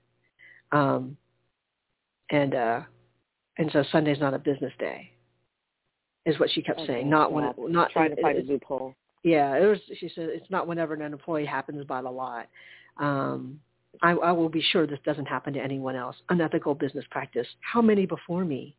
And so Sunday's not a business day, is what she kept saying. Not trying to find a loophole. Yeah, she said it's not whenever an employee happens by the lot. I will be sure this doesn't happen to anyone else. Unethical business practice. How many before me?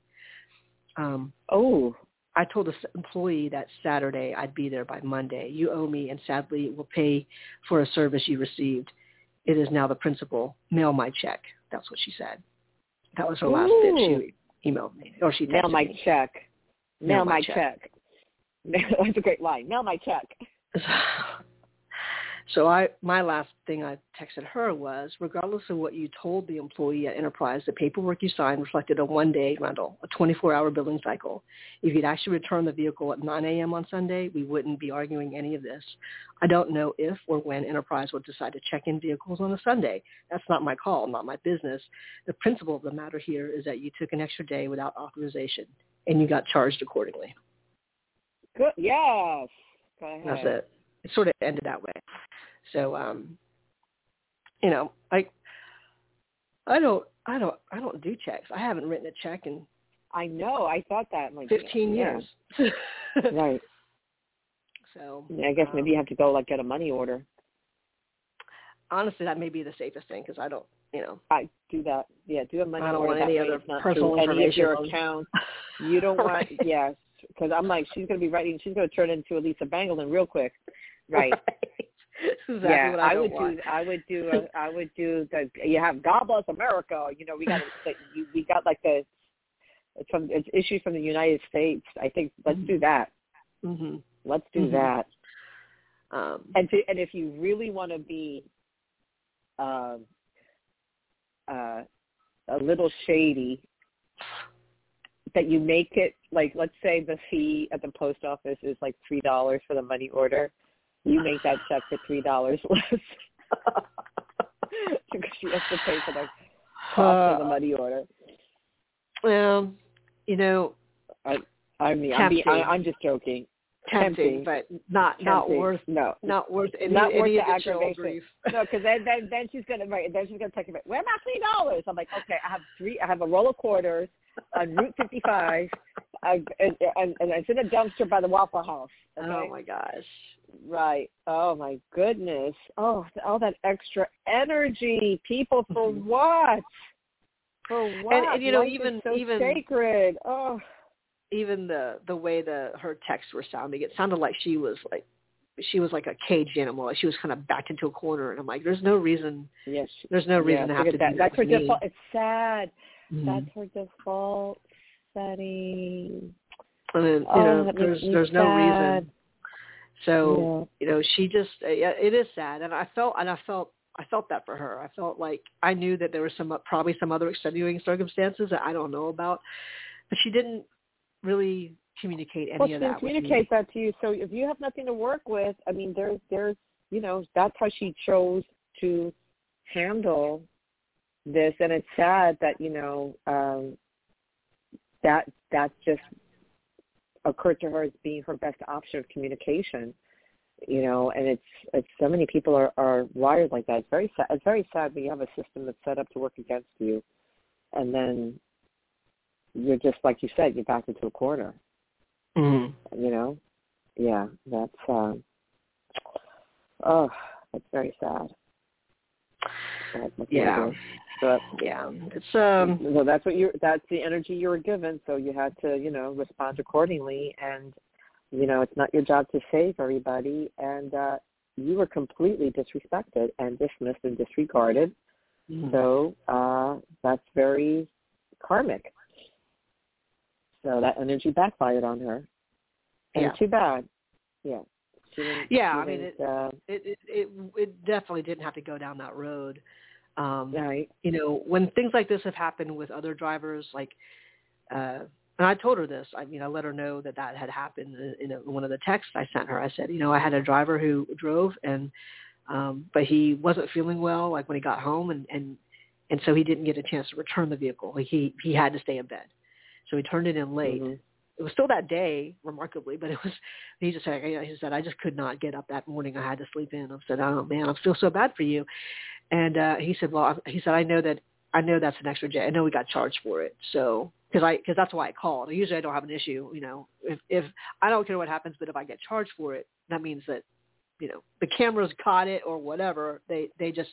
I told the employee that Saturday I'd be there by Monday. You owe me, and sadly will pay for a service you received. It is now the principal. Mail my check. That's what she said. That was her last bit. She emailed me, or she texted me. Mail my check. Mail my check. That's a great line. Mail my check. So my last thing I texted her was, regardless of what you told the employee at Enterprise, the paperwork you signed reflected a one-day rental, a 24-hour billing cycle. If you'd actually returned the vehicle at 9 a.m. on Sunday, we wouldn't be arguing any of this. I don't know if or when Enterprise would decide to check in vehicles on a Sunday. That's not my call, not my business. The principle of the matter here is that you took an extra day without authorization, and you got charged accordingly. Good. Yes. Go ahead. That's it. It sort of ended that way. So, I don't do checks. I haven't written a check in I know. I thought that. I'm like, 15 years. Right. So I guess maybe you have to go like get a money order. Honestly, that may be the safest thing because I don't, I do that. Yeah, do a money order. I don't want that any way other it's not personal through any of information your on- accounts. You don't want, Right. yes, because I'm like, she's going to be writing, she's going to turn into Elisa Bangelin real quick. Right. Exactly yeah, what I would want. do. I would do the. You have God Bless America. We got we got like it's issued from the United States. I think let's do that. Mm-hmm. Let's do that. And if you really want to be a little shady, that you make it like, let's say the fee at the post office is like $3 for the money order. You make that check for $3 less because she has to pay for the cost of the money order. Well, I'm just joking. Tempting, but not worth no, not worth any, not worth any the additional aggravation. grief. No, because then she's gonna take it. Where my $3? I'm like, okay, I have a roll of quarters on Route 55, and it's in a dumpster by the Waffle House. Okay? Oh my gosh! Right. Oh my goodness. Oh, all that extra energy, people, for what? For what? And Life even is so sacred. Oh. Even the way her texts were sounding, it sounded like she was like a caged animal. Like she was kind of backed into a corner, and I'm like, there's no reason. Yes. There's no reason to have to do that. That's her with me. default. It's sad. Mm-hmm. That's her default setting. And then, there's no reason. So she just it is sad, and I felt that for her. I felt like I knew that there was probably some other extenuating circumstances that I don't know about, but she didn't really communicate any of that. Well, she didn't communicate that to you. So if you have nothing to work with, I mean, there's that's how she chose to handle this, and it's sad that that just occurred to her as being her best option of communication. And it's so many people are wired like that. It's very sad. It's very sad when you have a system that's set up to work against you, and then you're just, like you said, you're backed into a corner. Mm-hmm. Yeah, that's that's very sad. Yeah. But it's so that's the energy you were given, so you had to respond accordingly, and it's not your job to save everybody, and you were completely disrespected and dismissed and disregarded. Mm-hmm. So that's very karmic. So that energy backfired on her, and too bad. Yeah. I mean, it definitely didn't have to go down that road. Right. When things like this have happened with other drivers, like, and I told her this. I let her know that had happened in one of the texts I sent her. I said, I had a driver who drove, and but he wasn't feeling well, like when he got home, and so he didn't get a chance to return the vehicle. Like he had to stay in bed. So he turned it in late. Mm-hmm. It was still that day, remarkably, but he just said, he said, I just could not get up that morning. I had to sleep in. I said, oh man, I feel so bad for you. And he said, I know that's an extra day. I know we got charged for it. So, because that's why I called. Usually I don't have an issue, if I don't care what happens, but if I get charged for it, that means that, the cameras caught it or whatever. They just,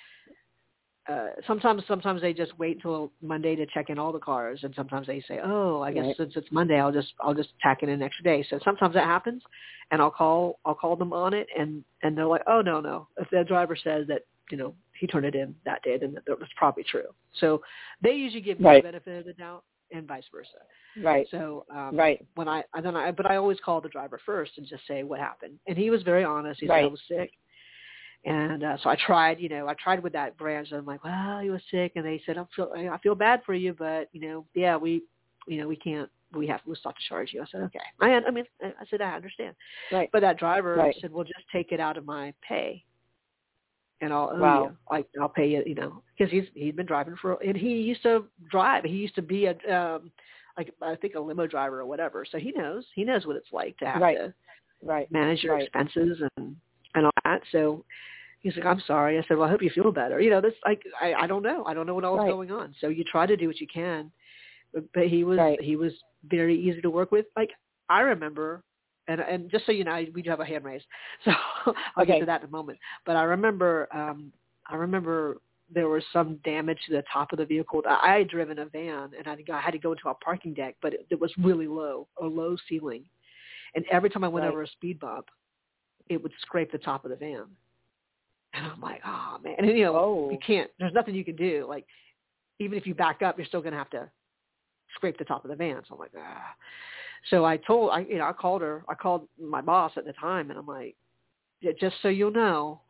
sometimes they just wait till Monday to check in all the cars, and sometimes they say, "Oh, I guess since it's Monday, I'll just tack in an extra day." So sometimes that happens, and I'll call them on it, and they're like, "Oh no, if the driver says that he turned it in that day, then that was probably true." So they usually give me the benefit of the doubt, and vice versa. Right. So when but I always call the driver first and just say what happened, and he was very honest. He said I was sick. And so I tried with that branch. And I'm like, well, he was sick, and they said, I feel bad for you, but we can't. We'll stop to charge you. I said, okay. I said I understand. Right. But that driver said, well, just take it out of my pay, and I'll owe you. Like I'll pay you, because he'd been driving and he used to drive. He used to be I think a limo driver or whatever. So he knows what it's like to have to manage your expenses and all that. So He's like, I'm sorry. I said, well, I hope you feel better. This like I don't know. I don't know what else is going on. So you try to do what you can. But he was very easy to work with. Like I remember, and just so you know, we do have a hand raised, so I'll get to that in a moment. But I remember there was some damage to the top of the vehicle. I had driven a van, and I had to go into a parking deck, but it was really low, a low ceiling, and every time I went over a speed bump, it would scrape the top of the van, and I'm like, oh man, and you can't. There's nothing you can do. Like even if you back up, you're still going to have to scrape the top of the van. So I'm like, ah. So I called her. I called my boss at the time, and I'm like, just so you'll know,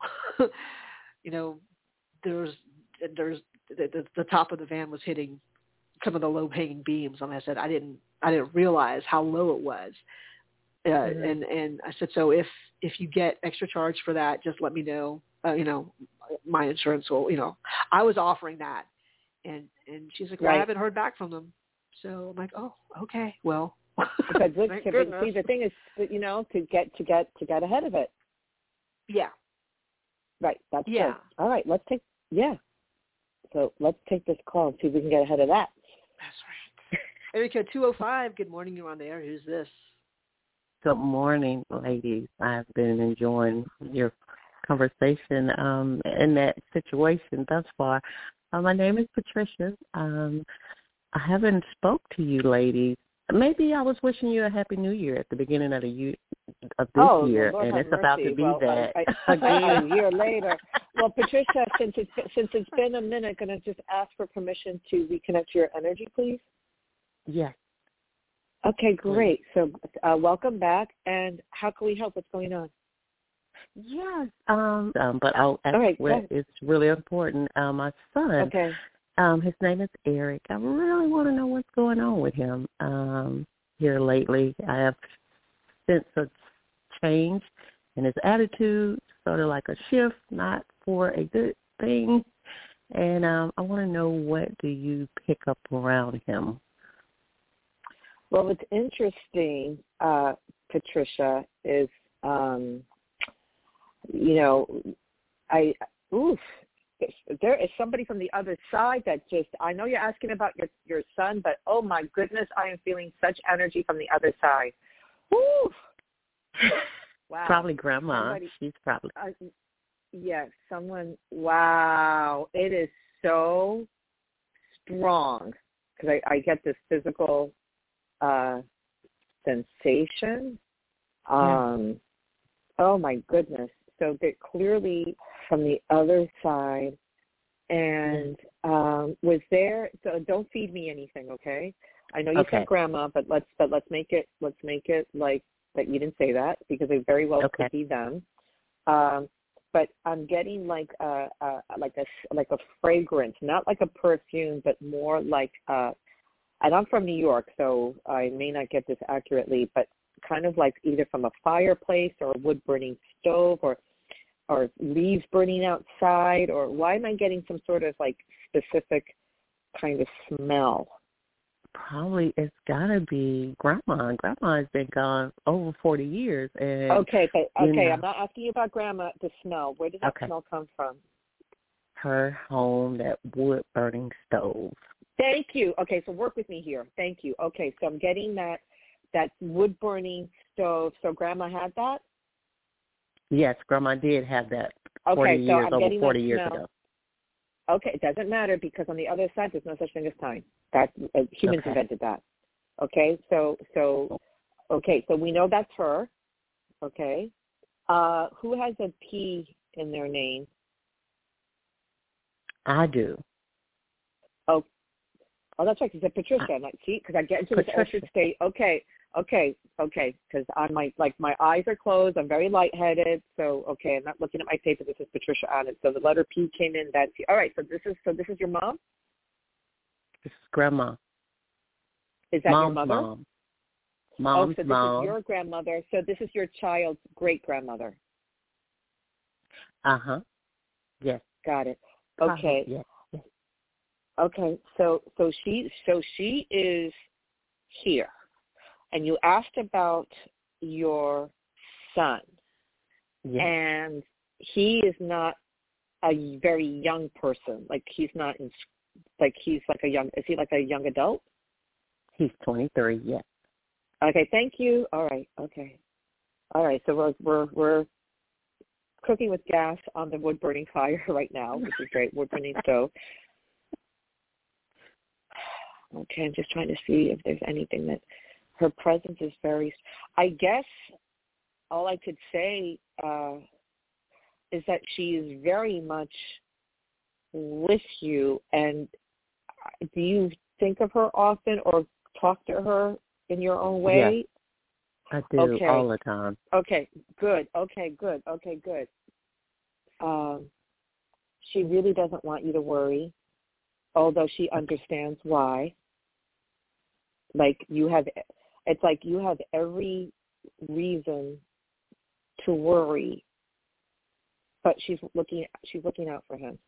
there's the top of the van was hitting some of the low hanging beams. And I said, I didn't realize how low it was. And I said, so if you get extra charge for that, just let me know. My insurance will. I was offering that, and she's like, well, I haven't heard back from them. So I'm like, oh, okay, well. But see, the thing is, to get ahead of it. Yeah. Right. That's good. All right. So let's take this call and see if we can get ahead of that. That's right. Erica 205. Good morning. You're on the air. Who's this? Good morning, ladies. I've been enjoying your conversation in that situation thus far. My name is Patricia. I haven't spoke to you ladies. Maybe I was wishing you a happy New Year at the beginning of this year, Lord and it's mercy. about to be that again. A year later. Well, Patricia, since it's been a minute, can I just ask for permission to reconnect your energy, please? Yes. Okay, great. So welcome back, and how can we help? What's going on? Yes. But it's really important. My son. Okay. His name is Eric. I really want to know what's going on with him here lately. I have sensed a change in his attitude, sort of like a shift, not for a good thing. And I want to know, what do you pick up around him? Well, what's interesting, Patricia, is, there is somebody from the other side that I know you're asking about your son, but oh my goodness, I am feeling such energy from the other side. Woo! Wow. Probably grandma. She's probably. Yes, someone, wow. It is so strong because I get this physical sensation. Oh my goodness. So they're clearly from the other side, and was there. So don't feed me anything, okay? I know you said grandma, but let's make it like that. You didn't say that because it very well could be them. But I'm getting like a fragrance, not like a perfume, but more like. And I'm from New York, so I may not get this accurately, but kind of like either from a fireplace or a wood-burning stove or leaves burning outside, or why am I getting some sort of like specific kind of smell? Probably it's got to be Grandma. Grandma has been gone over 40 years. And, I'm not asking you about Grandma, the smell. Where does that smell come from? Her home, that wood-burning stove. Thank you. Okay, so work with me here. Thank you. Okay, so I'm getting that wood-burning stove. So Grandma had that? Yes, Grandma did have that 40 years ago. Okay, it doesn't matter because on the other side, there's no such thing as time. Humans invented that. Okay, so we know that's her. Okay, who has a P in their name? I do. Oh, that's right. You said Patricia. See, because I get into this altered state. Okay. Because my eyes are closed. I'm very lightheaded. So, I'm not looking at my paper. This is Patricia on it. So the letter P came in. That's all right. So this is your mom. This is Grandma. Is that Mom's your mother? Mom. Mom's so this mom. is your grandmother. So this is your child's great grandmother. Yes. Got it. Okay. Yes. Okay. So she is here. And you asked about your son. Yes. And he is not a very young person. Like he's not in, like he's like a young. Is he like a young adult? He's 23. Yes. Okay. Thank you. All right. Okay. All right. So we're cooking with gas on the wood burning fire right now, which is great. Wood burning stove. Okay. I'm just trying to see if there's anything that her presence is very. I guess all I could say is that she is very much with you. And do you think of her often or talk to her in your own way? Yes, I do all the time. Okay, good. She really doesn't want you to worry, although she understands why. It's like you have every reason to worry, but she's looking out for him.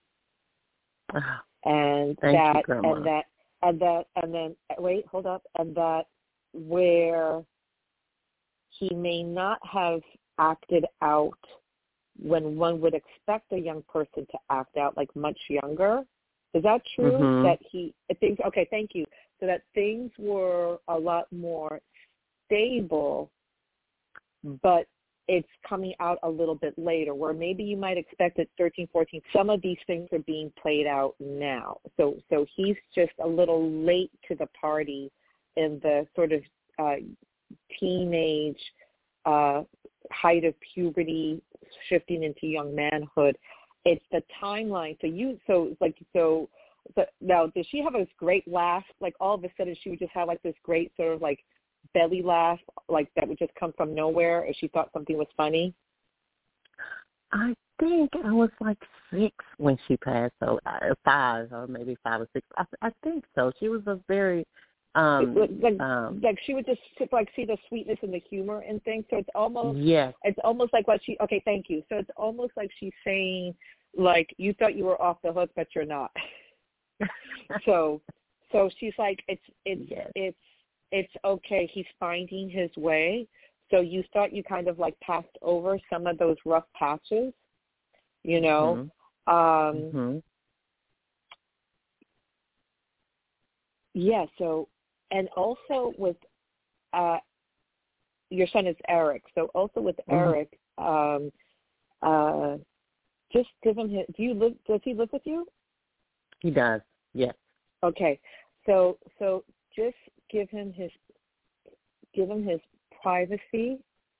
And Thank you, Grandma. and then wait, hold up, and that where he may not have acted out when one would expect a young person to act out, like much younger. Is that true? Mm-hmm. That things? Okay, thank you. So that things were a lot more stable, but it's coming out a little bit later, where maybe you might expect at 13, 14, some of these things are being played out now. So he's just a little late to the party in the sort of teenage height of puberty, shifting into young manhood. It's the timeline. So now, does she have this great laugh? Like all of a sudden she would just have like this great sort of like belly laugh, like that would just come from nowhere if she thought something was funny? I think I was like 6 when she passed, so 5 or maybe 5 or 6. I think so. She was a very like she would just like see the sweetness and the humor and things. So it's almost It's almost like what she. Okay, thank you. So it's almost like she's saying, like, you thought you were off the hook, but you're not. so she's like, it's okay. He's finding his way. So you thought you kind of like passed over some of those rough patches, you know. Mm-hmm. Yeah. So, and also with your son is Eric. So also with Eric, just give him his. Does he live with you? He does. Yes. Okay. So just give him his privacy.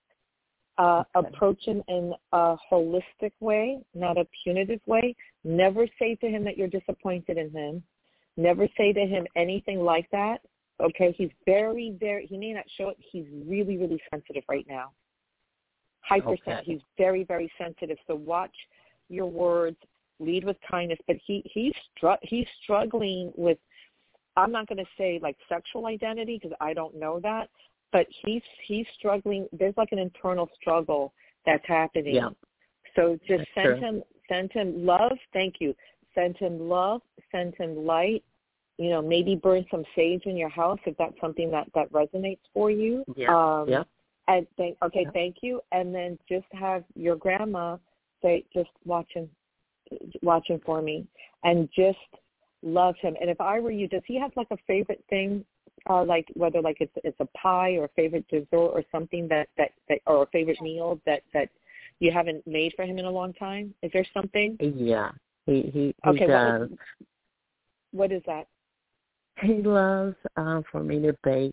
Approach him in a holistic way, not a punitive way. Never say to him that you're disappointed in him. Never say to him anything like that. Okay, he's very, very, he may not show it. He's really, really sensitive right now. Hypersensitive. He's very, very sensitive. So watch your words. Lead with kindness. But he's struggling with, I'm not going to say like sexual identity because I don't know that, but he's struggling. There's like an internal struggle that's happening. Yeah. So just send him love. Thank you. Send him love. Send him light. You know, maybe burn some sage in your house if that's something that resonates for you. Yeah. And thank you. And then just have your grandma say, just watch him for me, and just love him. And if I were you, does he have like a favorite thing, like whether like it's a pie or a favorite dessert or something that or a favorite meal that you haven't made for him in a long time? Is there something? Yeah, he does. What is that? He loves for me to bake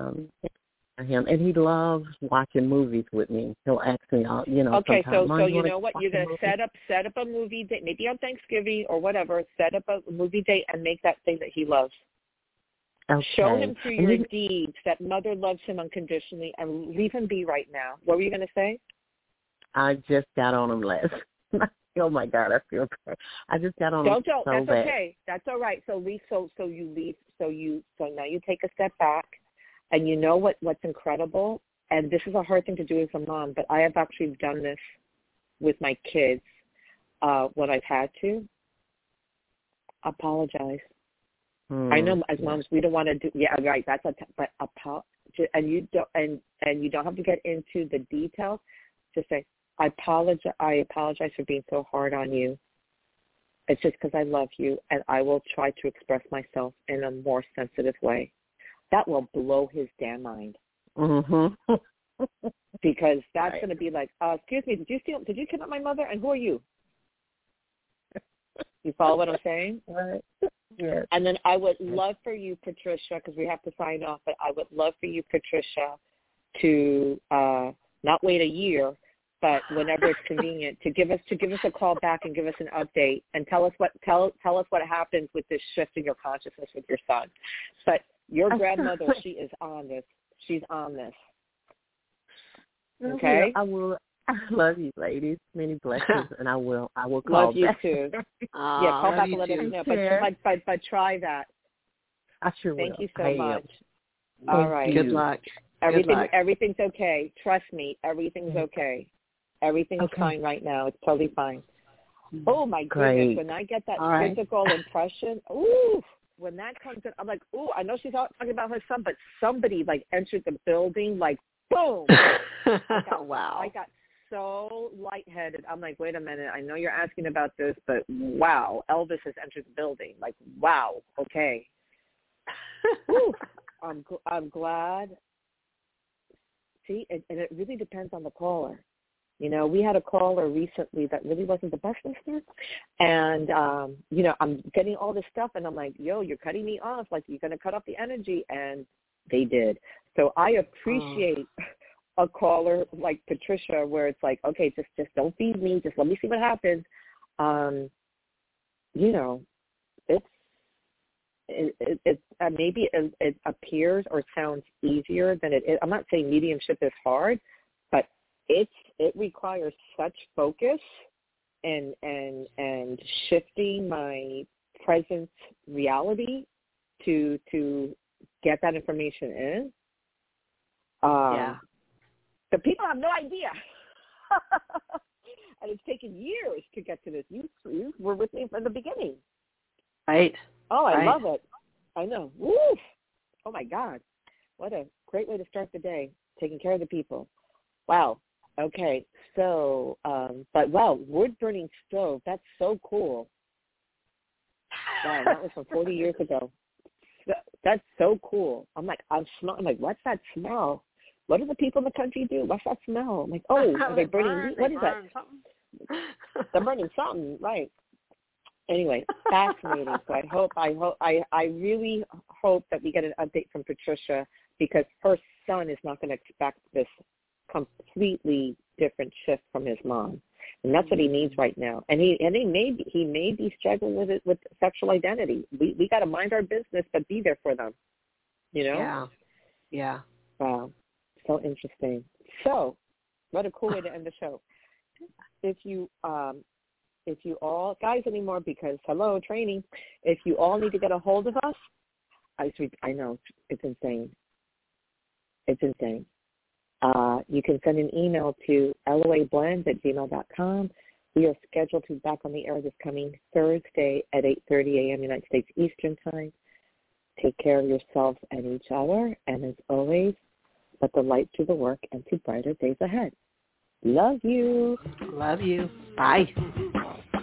him, and he loves watching movies with me. He'll ask me, Okay, sometimes, so you know what? You're going to set up a movie date, maybe on Thanksgiving or whatever. Set up a movie date and make that thing that he loves. Okay. Show him through your deeds that mother loves him unconditionally, and leave him be right now. What were you going to say? I just got on him last. Oh my God, I feel bad. I just got on him so That's bad. okay. That's all right. So you leave. So now you take a step back, and you know what's incredible. And this is a hard thing to do as a mom, but I have actually done this with my kids when I've had to. Apologize. I know as moms we don't want to do. Yeah, right. And you don't have to get into the details. Just say, I apologize for being so hard on you. It's just because I love you, and I will try to express myself in a more sensitive way. That will blow his damn mind. Mm-hmm. Because that's right. going to be like, excuse me, did you kidnap my mother? And who are you? You follow what I'm saying? Right. Yes. And then I would love for you, Patricia, because we have to sign off, but I would love for you, Patricia, to not wait a year, but whenever it's convenient, to give us a call back and give us an update and tell us what happens with this shift in your consciousness with your son. But your grandmother, she is on this. She's on this. Okay? I will. I love you, ladies. Many blessings, and I will call love you back. too. Yeah, call back and let us know. But try that. I sure will. Thank you so much. Thank All right. Good luck. Everything's okay. Trust me, everything's okay. Everything's fine right now. It's totally fine. Oh my goodness! When I get that physical impression, ooh, when that comes in, I'm like, ooh, I know she's talking about her son, but somebody like entered the building, like boom. Wow. I got so lightheaded. I'm like, wait a minute. I know you're asking about this, but wow, Elvis has entered the building. Like, wow. Okay. Whew, I'm glad. See, and it really depends on the caller. You know, we had a caller recently that really wasn't the best listener. And, you know, I'm getting all this stuff, and I'm like, yo, you're cutting me off. Like, you're going to cut off the energy. And they did. So I appreciate a caller like Patricia where it's like, okay, just don't feed me. Just let me see what happens. You know, maybe it appears or sounds easier than it is. I'm not saying mediumship is hard, but it requires such focus and shifting my present reality to get that information in. The people have no idea. And it's taken years to get to this. You were with me from the beginning. Right. Oh, I love it. I know. Woo! Oh, my God. What a great way to start the day, taking care of the people. Wow. Okay. So, but wow, wood-burning stove, that's so cool. Wow, that was from 40 years ago. That's so cool. I'm like, I'm what's that smell? What do the people in the country do? What's that smell? I'm like, oh, are they burning meat? What is that? They're burning something, right? Anyway, fascinating. So I really hope that we get an update from Patricia, because her son is not going to expect this completely different shift from his mom, and that's what he needs right now. And he may be struggling with it, with sexual identity. We got to mind our business, but be there for them. You know? Yeah. Wow. So interesting. So, what a cool way to end the show. If you all, guys anymore, because hello, training, if you all need to get a hold of us, I know, it's insane. It's insane. You can send an email to loablend@gmail.com. We are scheduled to be back on the air this coming Thursday at 8:30 a.m. United States Eastern Time. Take care of yourselves and each other, and as always, let the light do the work and to brighter days ahead. Love you. Love you. Bye.